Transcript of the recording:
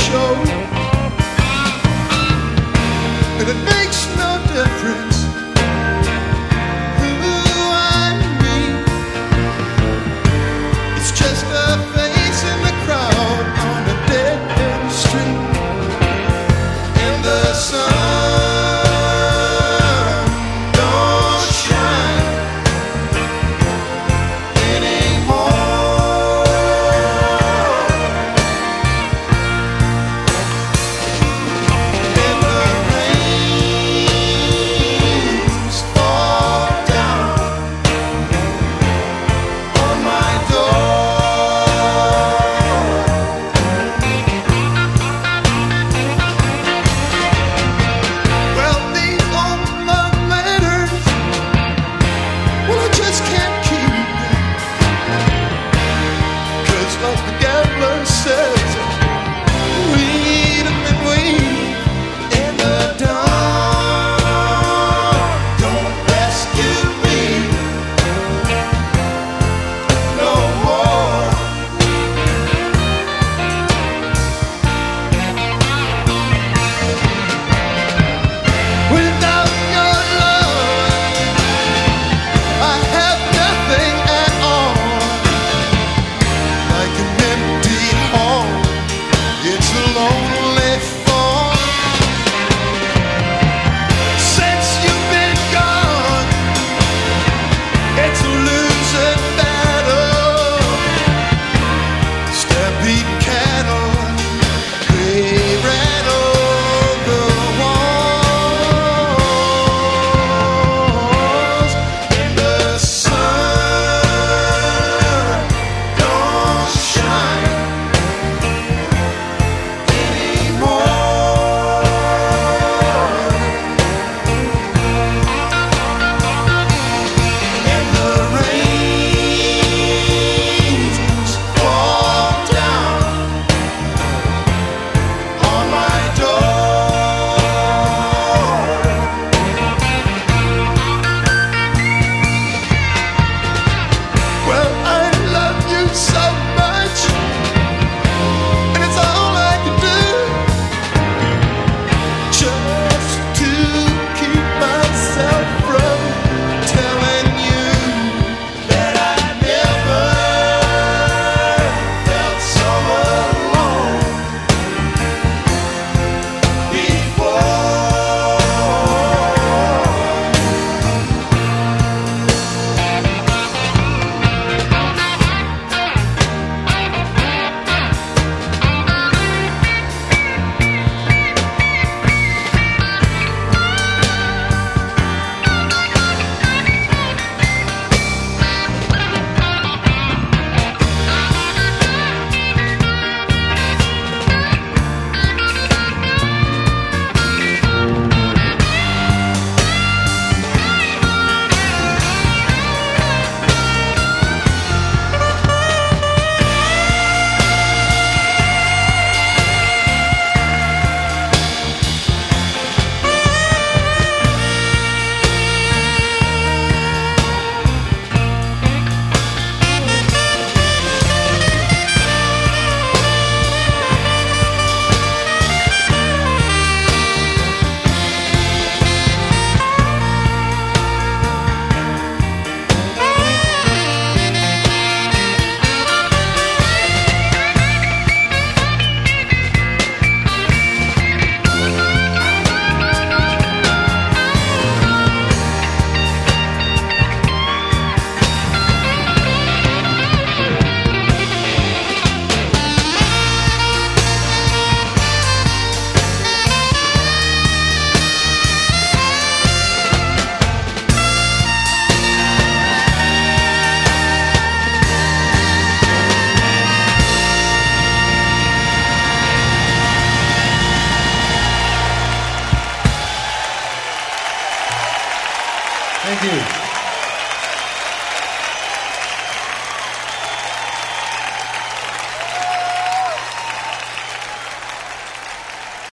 show, and it makes no difference who I meet. It's just a face in the crowd on a dead end street, and the sun don't shine anymore, and the rains fall down on my door. Well, these old love letters, well, I just can't keep them, 'cause like the gambler says, read 'em and weep, and the dawn don't rescue me no more. Without your love, I have nothing at all. Like an empty hall, it's a lonely fall. Since you've been gone, it's a losing battle. Stampede cattle, they rattle the walls, and the sun don't shine anymore, and the rains fall down on my door. Well, I love you so much, and it's all I can do just to keep myself from telling you that I never felt so alone before. Thank you.